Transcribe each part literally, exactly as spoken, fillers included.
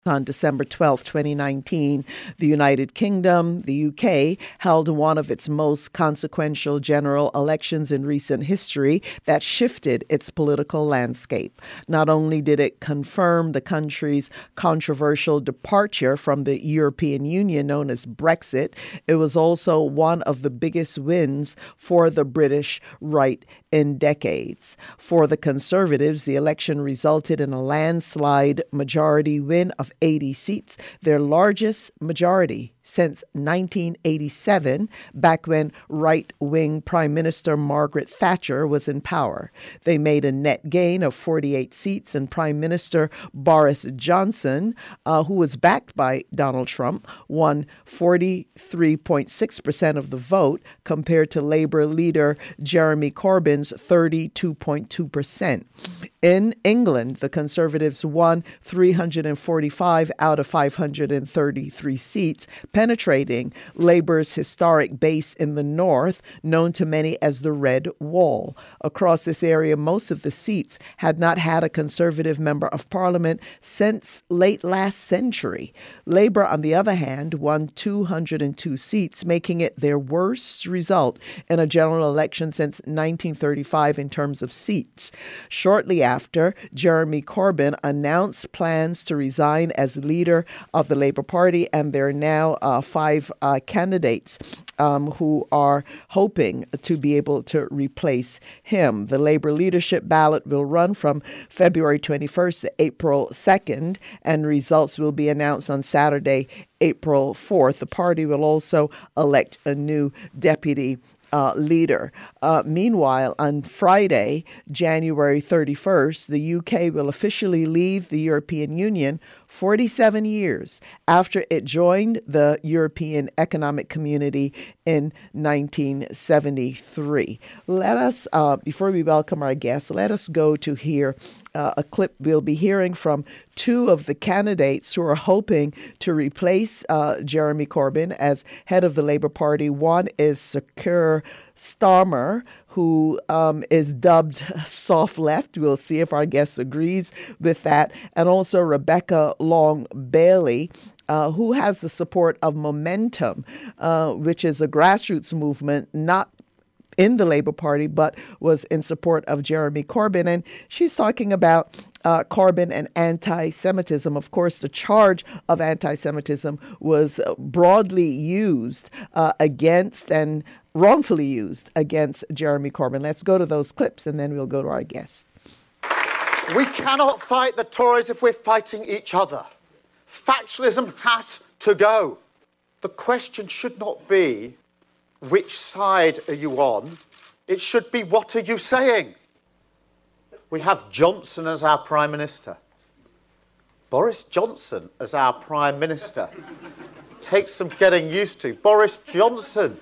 On December twelfth, twenty nineteen, the United Kingdom, the U K, held one of its most consequential general elections in recent history that shifted its political landscape. Not only did it confirm the country's controversial departure from the European Union known as Brexit, it was also one of the biggest wins for the British right in decades. For the Conservatives, the election resulted in a landslide majority win of eighty seats, their largest majority since nineteen eighty-seven, back when right-wing Prime Minister Margaret Thatcher was in power. They made a net gain of forty-eight seats, and Prime Minister Boris Johnson, uh, who was backed by Donald Trump, won forty-three point six percent of the vote compared to Labour leader Jeremy Corbyn's thirty-two point two percent. In England, the Conservatives won three hundred forty-five out of five hundred thirty-three seats, penetrating Labour's historic base in the north, known to many as the Red Wall. Across this area, most of the seats had not had a Conservative member of Parliament since late last century. Labour, on the other hand, won two hundred two seats, making it their worst result in a general election since nineteen thirty-five in terms of seats. Shortly after, Jeremy Corbyn announced plans to resign as leader of the Labour Party, and there are now uh, five uh, candidates um, who are hoping to be able to replace him. The Labour leadership ballot will run from February twenty-first to April second, and results will be announced on Saturday, April fourth. The party will also elect a new deputy Uh, leader. Uh, meanwhile, on Friday, January thirty-first, the U K will officially leave the European Union forty-seven years after it joined the European Economic Community in nineteen seventy-three. Let us, uh, before we welcome our guests, let us go to hear uh, a clip. We'll be hearing from two of the candidates who are hoping to replace uh, Jeremy Corbyn as head of the Labour Party. One is Sir Keir Starmer, who um, is dubbed soft left. We'll see if our guest agrees with that. And also Rebecca Long Bailey, uh, who has the support of Momentum, uh, which is a grassroots movement, not in the Labour Party, but was in support of Jeremy Corbyn. And she's talking about uh, Corbyn and anti-Semitism. Of course, the charge of anti-Semitism was broadly used uh, against and wrongfully used against Jeremy Corbyn. Let's go to those clips and then we'll go to our guest. We cannot fight the Tories if we're fighting each other. Factionalism has to go. The question should not be, which side are you on? It should be, what are you saying? We have Johnson as our Prime Minister. Boris Johnson as our Prime Minister. Takes some getting used to. Boris Johnson,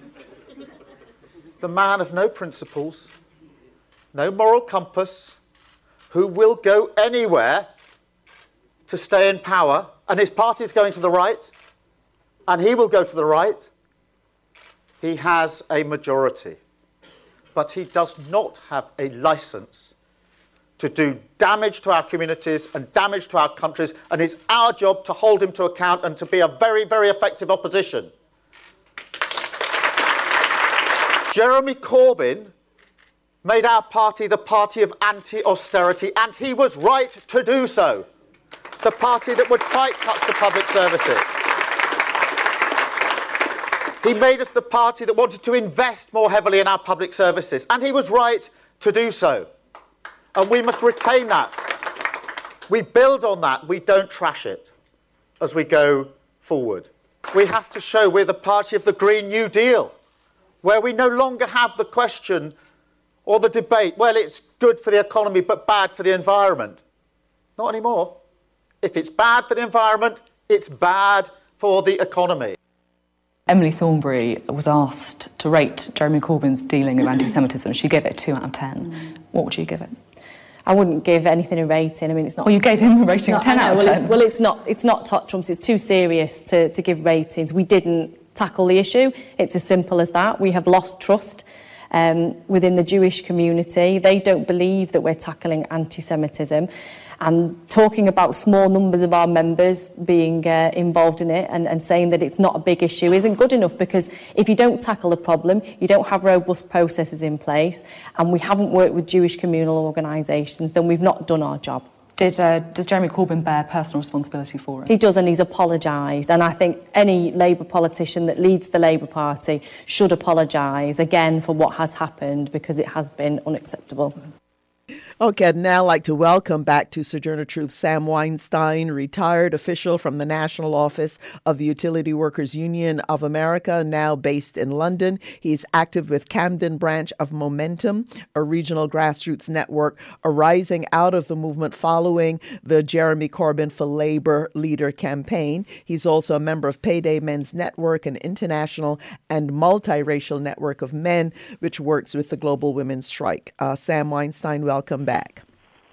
the man of no principles, no moral compass, who will go anywhere to stay in power, and his party is going to the right, and he will go to the right. He has a majority, but he does not have a license to do damage to our communities and damage to our countries, and it's our job to hold him to account and to be a very, very effective opposition. Jeremy Corbyn made our party the party of anti-austerity, and he was right to do so. The party that would fight cuts to public services. He made us the party that wanted to invest more heavily in our public services, and he was right to do so. And we must retain that. We build on that. We don't trash it as we go forward. We have to show we're the party of the Green New Deal, where we no longer have the question or the debate, well, it's good for the economy but bad for the environment. Not anymore. If it's bad for the environment, it's bad for the economy. Emily Thornberry was asked to rate Jeremy Corbyn's dealing of anti-Semitism. She gave it a two out of ten. Mm. What would you give it? I wouldn't give anything a rating. I mean, it's not. Well, you gave him a rating of ten out of well, ten. It's, well, it's not. It's not top trumps. It's too serious to, to give ratings. We didn't tackle the issue. It's as simple as that. We have lost trust um, within the Jewish community. They don't believe that we're tackling anti-Semitism. And talking about small numbers of our members being uh, involved in it and, and saying that it's not a big issue isn't good enough, because if you don't tackle the problem, you don't have robust processes in place, and we haven't worked with Jewish communal organisations, then we've not done our job. Did, uh, does Jeremy Corbyn bear personal responsibility for it? He does, and he's apologised. And I think any Labour politician that leads the Labour Party should apologise again for what has happened, because it has been unacceptable. Okay, I'd now like to welcome back to Sojourner Truth Sam Weinstein, retired official from the National Office of the Utility Workers Union of America, now based in London. He's active with Camden branch of Momentum, a regional grassroots network arising out of the movement following the Jeremy Corbyn for Labour leader campaign. He's also a member of Payday Men's Network, an international and multiracial network of men which works with the global women's strike. Uh, Sam Weinstein, welcome back.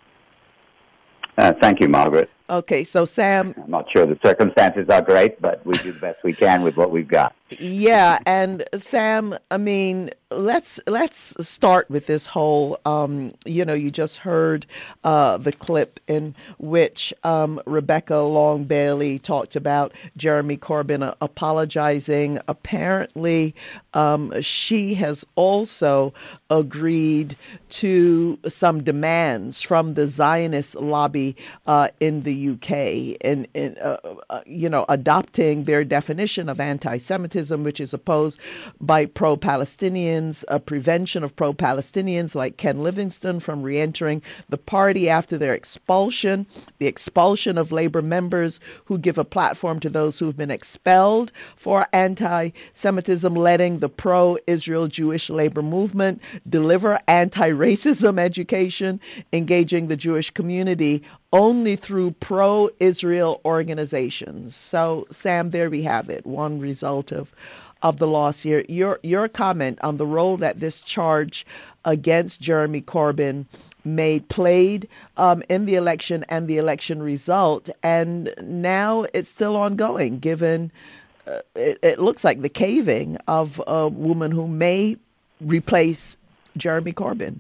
Uh, thank you, Margaret. Okay, so Sam... I'm not sure the circumstances are great, but we do the best we can with what we've got. Yeah, and Sam, I mean, let's let's start with this whole, um, you know, you just heard uh, the clip in which um, Rebecca Long Bailey talked about Jeremy Corbyn uh, apologizing. Apparently, um, she has also agreed to some demands from the Zionist lobby uh, in the U K, in, in uh, uh, you know, adopting their definition of anti-Semitism, which is opposed by pro-Palestinians, a prevention of pro-Palestinians like Ken Livingstone from re-entering the party after their expulsion, the expulsion of Labour members who give a platform to those who've been expelled for anti-Semitism, letting the pro-Israel Jewish Labour movement deliver anti-racism education, engaging the Jewish community only through pro-Israel organizations. So, Sam, there we have it. One result of, of the loss here. Your your comment on the role that this charge against Jeremy Corbyn made played um, in the election and the election result, and now it's still ongoing, given uh, it, it looks like the caving of a woman who may replace Jeremy Corbyn.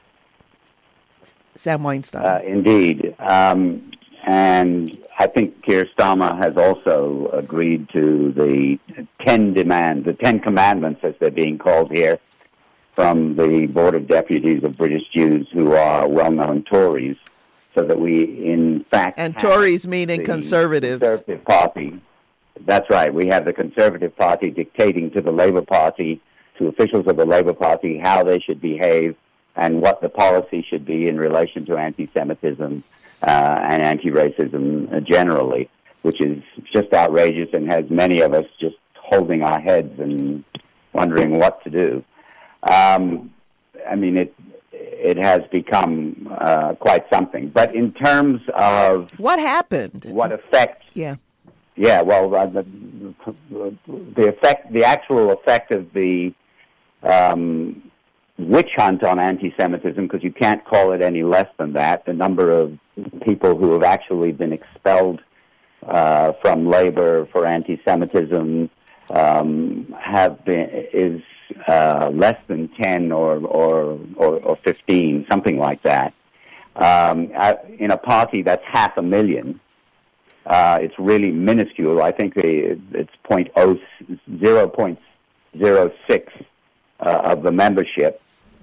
Sam Weinstein. Uh, indeed. Um, and I think Keir Starmer has also agreed to the ten demands, the ten commandments, as they're being called here, from the Board of Deputies of British Jews, who are well-known Tories, so that we, in fact... And Tories meaning conservatives. Conservative Party. That's right. We have the Conservative Party dictating to the Labour Party, to officials of the Labour Party, how they should behave and what the policy should be in relation to anti-Semitism uh, and anti-racism generally, which is just outrageous and has many of us just holding our heads and wondering what to do. Um, I mean, it it has become uh, quite something. But in terms of... What happened? What effect... Yeah. Yeah, well, uh, the, the effect, the actual effect of the... Um, witch hunt on anti-Semitism, because you can't call it any less than that. The number of people who have actually been expelled uh, from Labour for anti-Semitism um, have been is uh, less than ten or or, or or fifteen, something like that. Um, in a party that's half a million, uh, it's really minuscule. I think it's point oh zero point zero six uh, of the membership.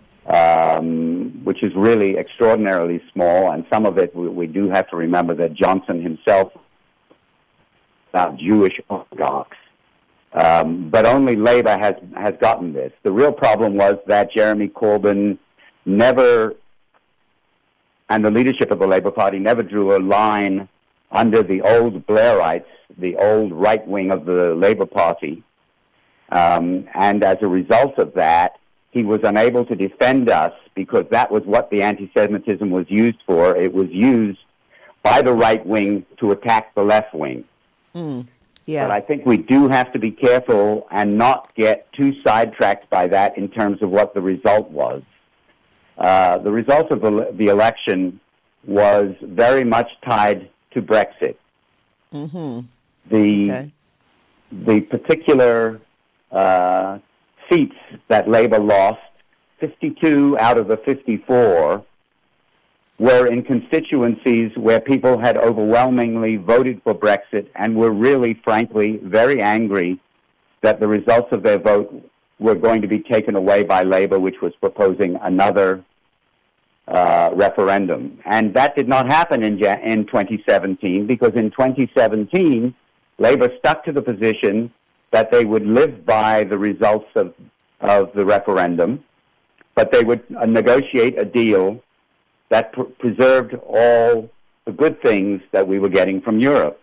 Um, which is really extraordinarily small, and some of it we, we do have to remember that Johnson himself about Jewish oligarchs, um, but only Labour has has gotten this. The real problem was that Jeremy Corbyn never, and the leadership of the Labour Party never drew a line under the old Blairites, the old right wing of the Labour Party, um, and as a result of that, he was unable to defend us because that was what the anti-Semitism was used for. It was used by the right wing to attack the left wing. Mm, yeah. But I think we do have to be careful and not get too sidetracked by that in terms of what the result was. Uh, the result of the, the election was very much tied to Brexit. Mm-hmm. The, okay. the particular... Uh, seats that Labour lost, fifty-two out of the fifty-four, were in constituencies where people had overwhelmingly voted for Brexit and were really, frankly, very angry that the results of their vote were going to be taken away by Labour, which was proposing another uh, referendum. And that did not happen in, in twenty seventeen, because in twenty seventeen, Labour stuck to the position that they would live by the results of, of the referendum, but they would uh, negotiate a deal that pr- preserved all the good things that we were getting from Europe.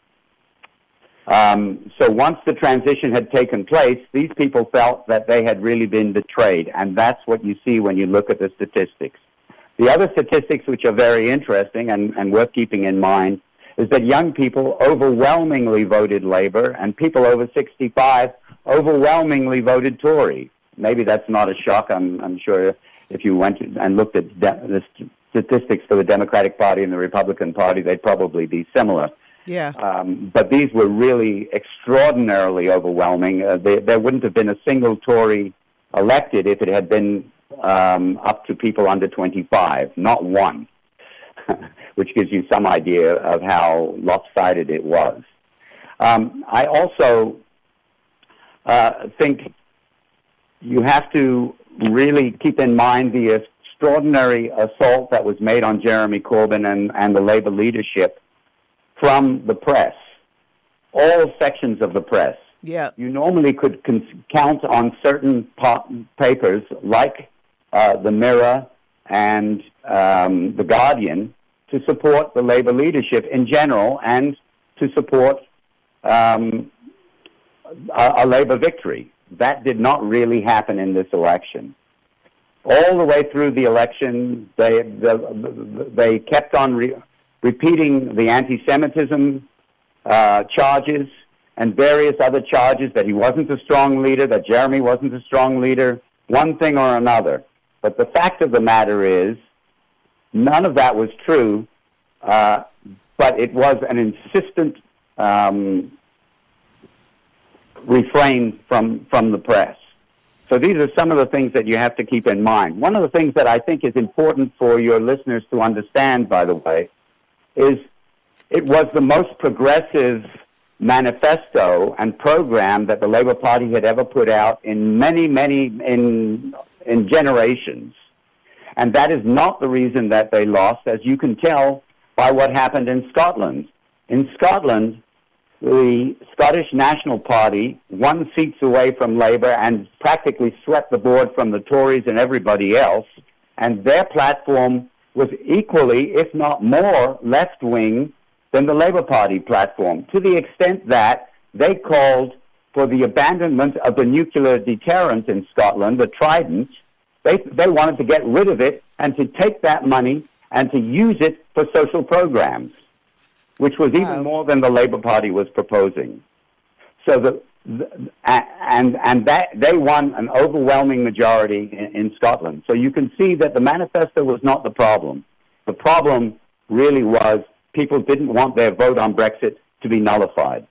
Um, so once the transition had taken place, these people felt that they had really been betrayed, and that's what you see when you look at the statistics. The other statistics which are very interesting and, and worth keeping in mind is that young people overwhelmingly voted Labour, and people over sixty-five overwhelmingly voted Tory. Maybe that's not a shock. I'm, I'm sure if you went and looked at de- the statistics for the Democratic Party and the Republican Party, they'd probably be similar. Yeah. Um, but these were really extraordinarily overwhelming. Uh, they, there wouldn't have been a single Tory elected if it had been um, up to people under twenty-five, not one, which gives you some idea of how lopsided it was. Um, I also uh, think you have to really keep in mind the extraordinary assault that was made on Jeremy Corbyn and, and the Labour leadership from the press, all sections of the press. Yeah. You normally could con- count on certain pa- papers like uh, The Mirror and um, The Guardian to support the Labour leadership in general and to support um, a, a Labour victory. That did not really happen in this election. All the way through the election, they the, they kept on re- repeating the anti-Semitism uh, charges and various other charges that he wasn't a strong leader, that Jeremy wasn't a strong leader, one thing or another. But the fact of the matter is, none of that was true, uh, but it was an insistent um, refrain from, from the press. So these are some of the things that you have to keep in mind. One of the things that I think is important for your listeners to understand, by the way, is it was the most progressive manifesto and program that the Labour Party had ever put out in many, many, in, in generations. And that is not the reason that they lost, as you can tell by what happened in Scotland. In Scotland, the Scottish National Party won seats away from Labour and practically swept the board from the Tories and everybody else, and their platform was equally, if not more, left-wing than the Labour Party platform, to the extent that they called for the abandonment of the nuclear deterrent in Scotland, the Trident. They, they wanted to get rid of it and to take that money and to use it for social programs, which was even wow. more than the Labour Party was proposing. So the, the and and that they won an overwhelming majority in, in Scotland. So you can see that the manifesto was not the problem. The problem really was people didn't want their vote on Brexit to be nullified.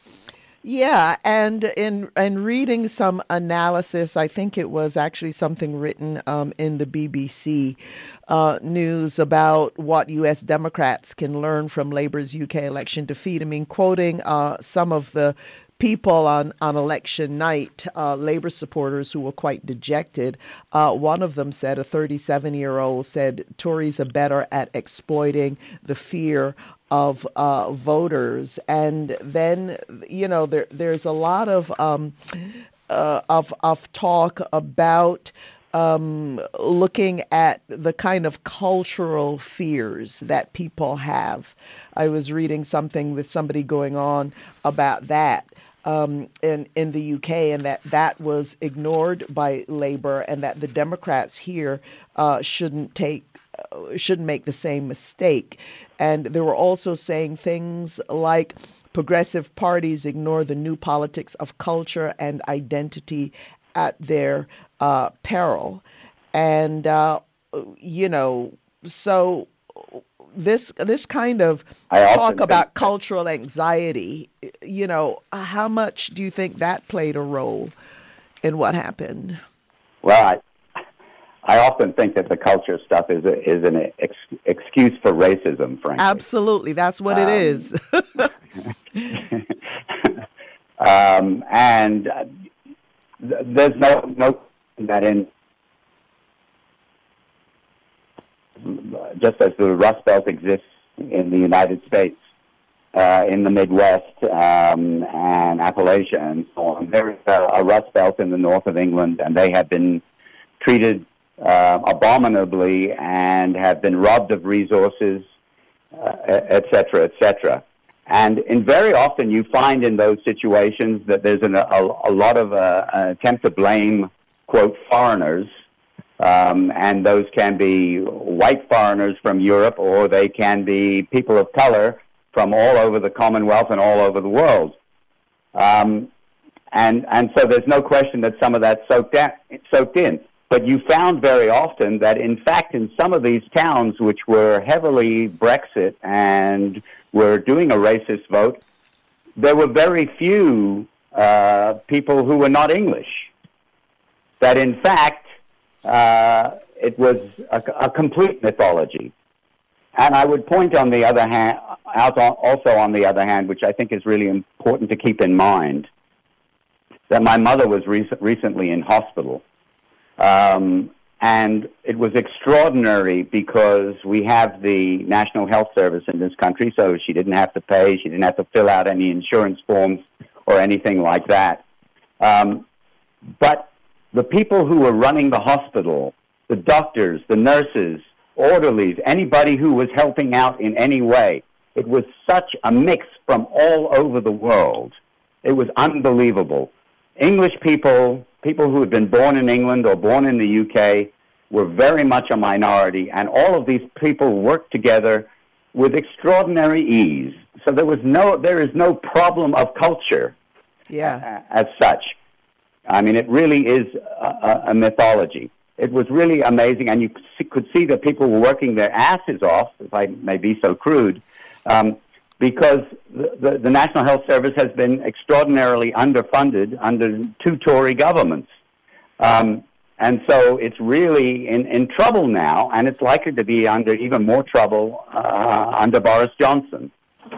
Yeah, and in in reading some analysis, I think it was actually something written um, in the B B C uh, News about what U S Democrats can learn from Labour's U K election defeat. I mean, quoting uh, some of the people on, on election night, uh, Labour supporters who were quite dejected. Uh, one of them said, a thirty-seven-year-old said, Tories are better at exploiting the fear of uh, voters. And then, you know, there there's a lot of um, uh, of of talk about um, looking at the kind of cultural fears that people have. I was reading something with somebody going on about that. Um, in, in the U K, and that that was ignored by Labour, and that the Democrats here uh, shouldn't take uh, shouldn't make the same mistake. And they were also saying things like progressive parties ignore the new politics of culture and identity at their uh, peril. And, uh, you know, so this this kind of talk about cultural anxiety, you know, how much do you think that played a role in what happened? Well, I, I often think that the culture stuff is a, is an ex, excuse for racism, frankly. Absolutely, that's what um, it is. um, and uh, th- there's no no that in just as the Rust Belt exists in the United States, uh, in the Midwest um, and Appalachia and so on, there is a, a Rust Belt in the north of England, and they have been treated uh, abominably and have been robbed of resources, uh, et cetera, et cetera. And in very often you find in those situations that there's an, a, a lot of uh, an attempt to blame, quote, foreigners, um, and those can be white foreigners from Europe, or they can be people of color from all over the Commonwealth and all over the world. Um, and and so there's no question that some of that's soaked, at, soaked in. But you found very often that, in fact, in some of these towns which were heavily Brexit and were doing a racist vote, there were very few uh, people who were not English. That, in fact, uh, it was a, a complete mythology. And I would point on the other hand, out on, also on the other hand, which I think is really important to keep in mind, that my mother was rec- recently in hospital. Um, and it was extraordinary because we have the National Health Service in this country, so she didn't have to pay, she didn't have to fill out any insurance forms or anything like that. Um, but the people who were running the hospital, the doctors, the nurses, orderlies, anybody who was helping out in any way, it was such a mix from all over the world. It was unbelievable. English people, people who had been born in England or born in the U K, were very much a minority, and all of these people worked together with extraordinary ease. So there was no, there is no problem of culture, yeah, uh, as such. I mean, it really is a, a mythology. It was really amazing, and you could see that people were working their asses off, if I may be so crude, um, because the, the, the National Health Service has been extraordinarily underfunded under two Tory governments. Um, and so it's really in, in trouble now, and it's likely to be under even more trouble uh, under Boris Johnson.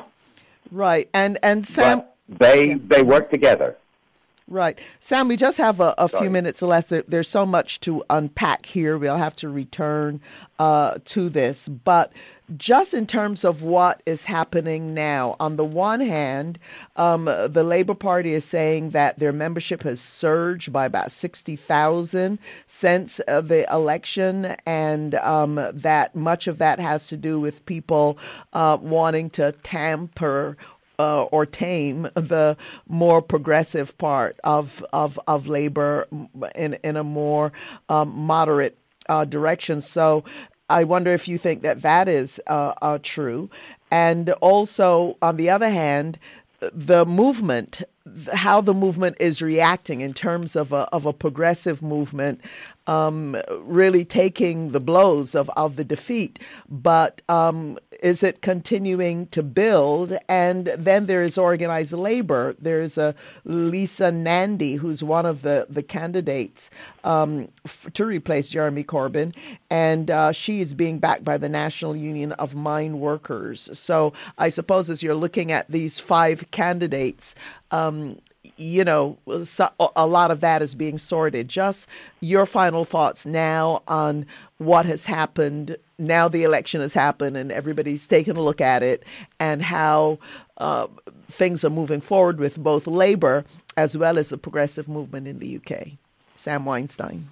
Right, and, and Sam... But they, yeah. they work together. Right. Sam, we just have a, a few Sorry. minutes left. There's so much to unpack here. We'll have to return uh, to this. But just in terms of what is happening now, on the one hand, um, the Labour Party is saying that their membership has surged by about sixty thousand since uh, the election, and um, that much of that has to do with people uh, wanting to tamper Uh, or tame the more progressive part of of, of labor in in a more um, moderate uh, direction. So I wonder if you think that that is uh, uh, true. And also, on the other hand, the movement, how the movement is reacting in terms of a of a progressive movement, um, really taking the blows of, of the defeat, but um, is it continuing to build? And then there is organized labor. There's a Lisa Nandy, who's one of the, the candidates um, f- to replace Jeremy Corbyn, and uh, she is being backed by the National Union of Mine Workers. So I suppose as you're looking at these five candidates, um, you know, so a lot of that is being sorted. Just your final thoughts now on what has happened. Now the election has happened and everybody's taken a look at it, and how uh, things are moving forward with both Labour as well as the progressive movement in the U K. Sam Weinstein.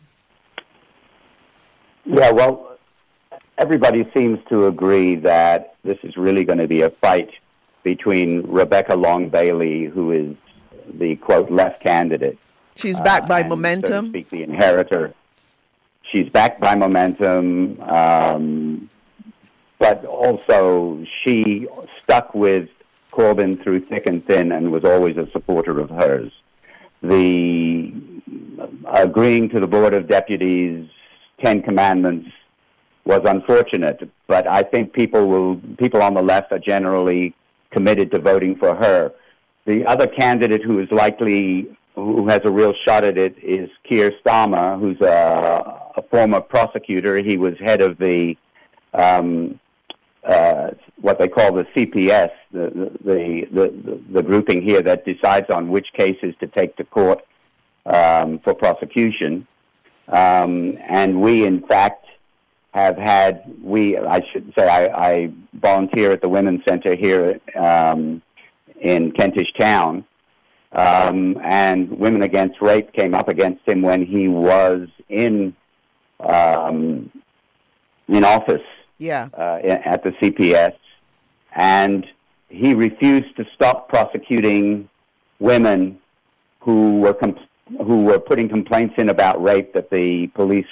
Yeah, well, everybody seems to agree that this is really going to be a fight between Rebecca Long Bailey, who is the, quote, left candidate. She's backed by uh, and, Momentum. So to speak, the inheritor. She's backed by Momentum, um, but also she stuck with Corbyn through thick and thin and was always a supporter of hers. The agreeing to the Board of Deputies' Ten Commandments was unfortunate, but I think people will people on the left are generally committed to voting for her. The other candidate who is likely who has a real shot at it is Keir Starmer, who's a, a former prosecutor. He was head of the um, uh, what they call the C P S, the the, the the the grouping here that decides on which cases to take to court um, for prosecution. Um, and we, in fact, have had, we, I should say, I, I volunteer at the Women's Center here um, in Kentish Town. Um, and Women Against Rape came up against him when he was in um, in office Yeah. uh, at the C P S. And he refused to stop prosecuting women who were comp- who were putting complaints in about rape that the police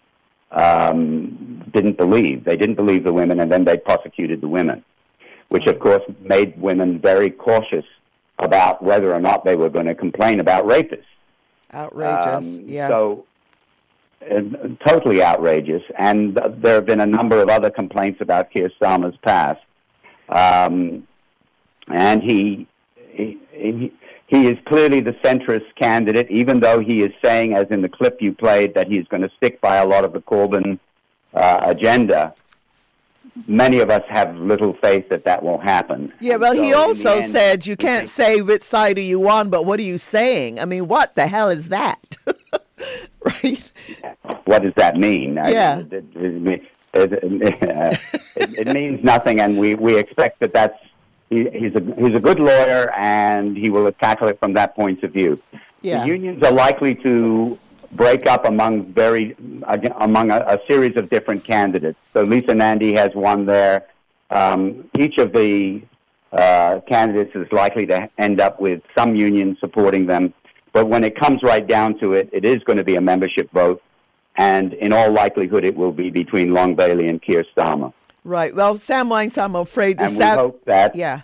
um, didn't believe. They didn't believe the women, and then they prosecuted the women, which, of course, made women very cautious about whether or not they were going to complain about rapists. Outrageous, Um, yeah. So, uh, totally outrageous. And uh, there have been a number of other complaints about Keir Starmer's past. Um, and he, he, he he is clearly the centrist candidate, even though he is saying, as in the clip you played, that he's going to stick by a lot of the Corbyn uh, agenda. Many of us have little faith that that will happen. Yeah, well, And he so in also the end, said you we can't think- say which side are you on, but what are you saying? I mean, what the hell is that? Right? What does that mean? I- Yeah. It, it, it, it, it means nothing, and we, we expect that that's he, he's a he's a good lawyer, and he will tackle it from that point of view. Yeah. The unions are likely to break up among very among a, a series of different candidates. So Lisa Nandy has one there. Um, each of the uh, candidates is likely to end up with some union supporting them. But when it comes right down to it, it is going to be a membership vote. And in all likelihood, it will be between Long Bailey and Keir Starmer. Right. Well, Sam Wines, I'm afraid to And we sad- hope that Yeah.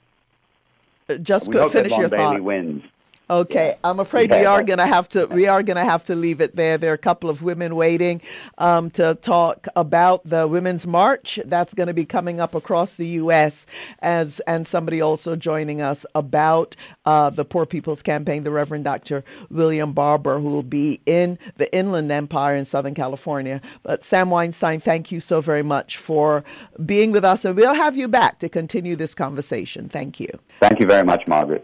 Uh, Just we go- hope that finish Long your Bailey thought. wins. Okay, I'm afraid we Yeah. are going to have to we are going to have to leave it there. There are a couple of women waiting um, to talk about the Women's March that's going to be coming up across the U S as and somebody also joining us about uh, the Poor People's Campaign, the Reverend Doctor William Barber, who will be in the Inland Empire in Southern California. But Sam Weinstein, thank you so very much for being with us, and we'll have you back to continue this conversation. Thank you. Thank you very much, Margaret.